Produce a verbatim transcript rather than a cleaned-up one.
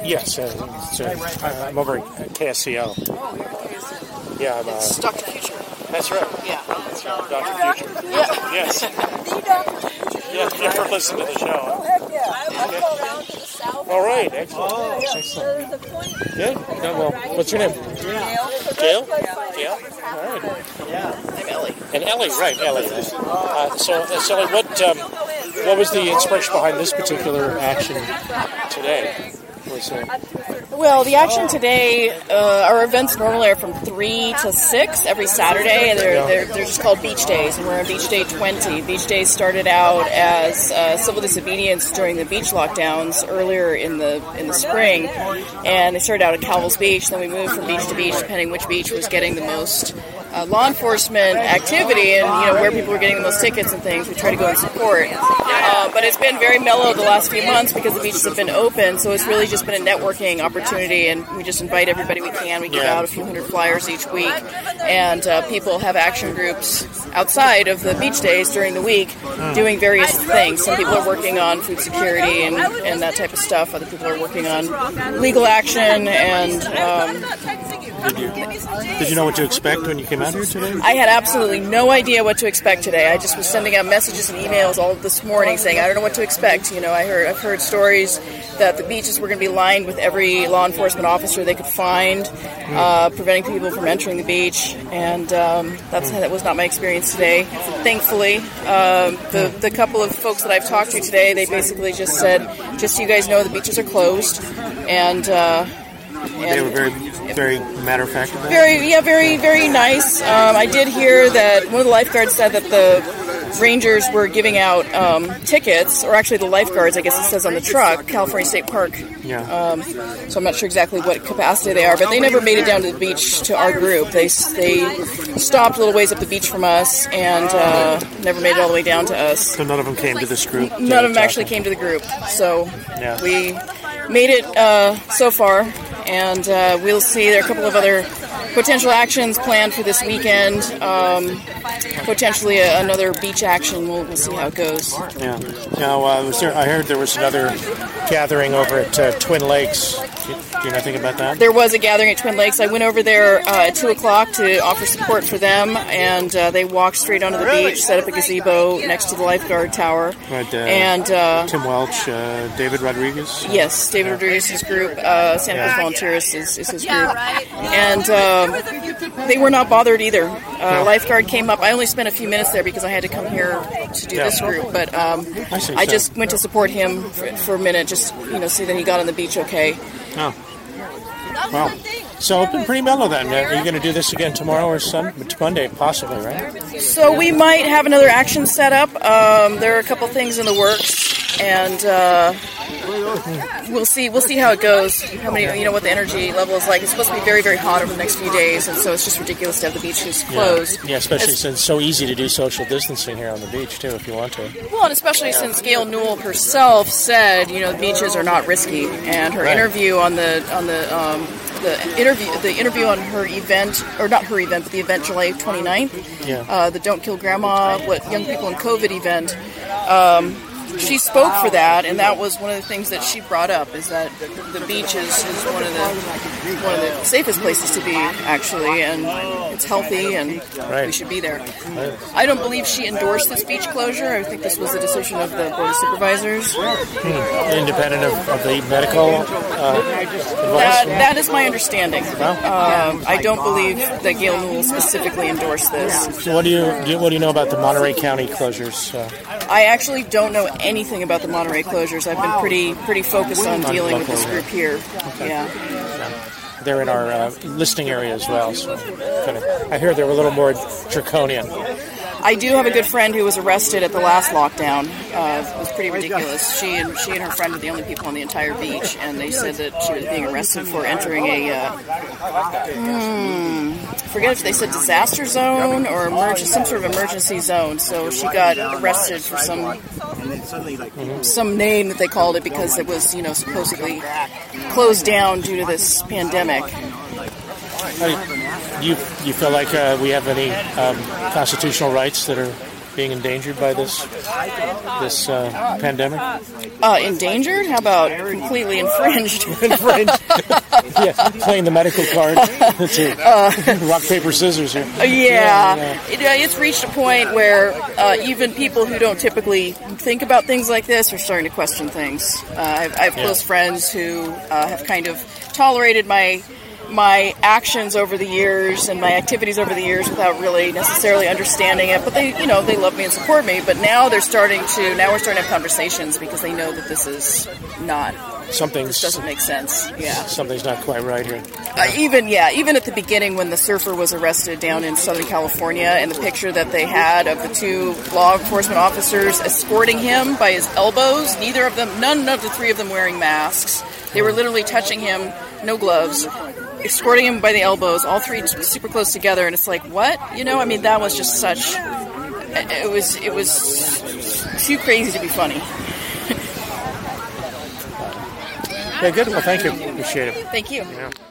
Yes, uh, it's, uh, I'm over at K S C O. Yeah, I'm, uh, it's Doctor Future. That's right. Yeah, that's right. Doctor Future. Yeah. Yes. Yeah, thank you for listening to the show. Okay. All right, excellent. Oh, yeah. Excellent. Good. Yeah, well, what's your name? Gail. Gail? Gail? All right. Yeah. I'm Ellie. And Ellie, right, Ellie. Uh, so, uh, so what, um, what was the inspiration behind this particular action today? Was, uh, Well, the action today, uh, our events normally are from three to six every Saturday. They're, they're, they're just called Beach Days, and we're on Beach Day twenty. Beach Days started out as uh, civil disobedience during the beach lockdowns earlier in the in the spring, and they started out at Calville's Beach. Then we moved from beach to beach, depending which beach was getting the most uh, law enforcement activity and, you know, where people were getting the most tickets and things. We try to go and support. Uh, but it's been very mellow the last few months because the beaches have been open, so it's really just been a networking opportunity, and we just invite everybody we can. We give out a few hundred flyers each week, and uh, people have action groups outside of the beach days during the week doing various things. Some people are working on food security and, and that type of stuff. Other people are working on legal action. And um, did you did you know what to expect when you came out here today? I had absolutely no idea what to expect today. I just was sending out messages and emails all this morning saying, I don't know what to expect. You know, I heard I've heard stories that the beaches were going to be lined with every law enforcement officer they could find, uh, preventing people from entering the beach, and um, that's that was not my experience today. Thankfully, um, the the couple of folks that I've talked to today, they basically just said, just so you guys know, the beaches are closed, and. Uh, And they were very, very matter of fact about it? Very, yeah, very, very nice. Um, I did hear that one of the lifeguards said that the rangers were giving out um, tickets, or actually the lifeguards, I guess it says on the truck, California State Park. Yeah. Um, so I'm not sure exactly what capacity they are, but they never made it down to the beach to our group. They they stopped a little ways up the beach from us and uh, never made it all the way down to us. So none of them came to this group? None of them actually came to the group. So yeah. we made it uh, so far. And uh, we'll see. There are a couple of other potential actions planned for this weekend. Um, potentially a, another beach action. We'll, we'll see how it goes. Yeah. Now, uh, was there, I heard there was another gathering over at uh, Twin Lakes. Do you, do you know anything about that? There was a gathering at Twin Lakes. I went over there uh, at two o'clock to offer support for them, and uh, they walked straight onto the beach, set up a gazebo next to the lifeguard tower. Right, uh, and uh, Tim Welch, uh, David Rodriguez? Yes, David Rodriguez's group, uh, Santa Cruz Volunteers is, is his group. And um, they were not bothered either. Uh, lifeguard came up. I only spent a few minutes there because I had to come here to do yeah. this group, but um, I, I so. just went to support him for, for a minute, just, you know, see that he got on the beach okay. Oh. Wow. So it's been pretty mellow then. Are you going to do this again tomorrow or Sunday? Monday, possibly, right? So we might have another action set up. Um, there are a couple things in the works, and uh, we'll see. We'll see how it goes. How many, you know, what the energy level is like. It's supposed to be very, very hot over the next few days, and so it's just ridiculous to have the beaches closed. Yeah, yeah especially it's, since it's so easy to do social distancing here on the beach too, if you want to. Well, and especially yeah. since Gail Newell herself said, you know, the beaches are not risky, and her right. interview on the on the. Um, The interview, the interview on her event, or not her event, but the event July twenty-ninth, yeah. uh, the Don't Kill Grandma, what Young People in COVID event, um, she spoke for that, and that was one of the things that she brought up, is that the beach is, is one of the one of the safest places to be, actually, and it's healthy, and right. we should be there. Right. I don't believe she endorsed this beach closure. I think this was a decision of the Board of Supervisors. Hmm. Independent of, of the medical uh, advice? That, that is my understanding. Well, um, I don't believe that Gail Newell specifically endorsed this. So what do you, do you what do you know about the Monterey County closures? Uh, I actually don't know anything about the Monterey closures. I've been pretty pretty focused on dealing with this group here. Okay. Yeah. yeah. They're in our uh, listing area as well. So kind of, I hear they were a little more draconian. I do have a good friend who was arrested at the last lockdown. Uh, it was pretty ridiculous. She and she and her friend were the only people on the entire beach, and they said that she was being arrested for entering a, uh, hmm, I forget if they said disaster zone or emerg- some sort of emergency zone. So she got arrested for some mm-hmm. some name that they called it because it was, you know, supposedly closed down due to this pandemic. Do you, you feel like uh, we have any um, constitutional rights that are being endangered by this this uh, pandemic? Uh, endangered? How about completely infringed? Infringed. Yeah, playing the medical card. uh, rock, paper, scissors here. Uh, yeah, yeah. It, uh, it's reached a point where uh, even people who don't typically think about things like this are starting to question things. Uh, I've, I have close yeah. friends who uh, have kind of tolerated my my actions over the years and my activities over the years without really necessarily understanding it. But they, you know, they love me and support me. But now they're starting to, now we're starting to have conversations because they know that this is not, something's, this doesn't make sense. Yeah. Something's not quite right here. Uh, even, yeah, even at the beginning when the surfer was arrested down in Southern California, and the picture that they had of the two law enforcement officers escorting him by his elbows, neither of them, none of the three of them wearing masks. They were literally touching him, no gloves, escorting him by the elbows, all three super close together, and it's like, what? You know, I mean, that was just such, it was, it was too crazy to be funny. Yeah, good. Well, thank you. Appreciate it. Thank you. Yeah.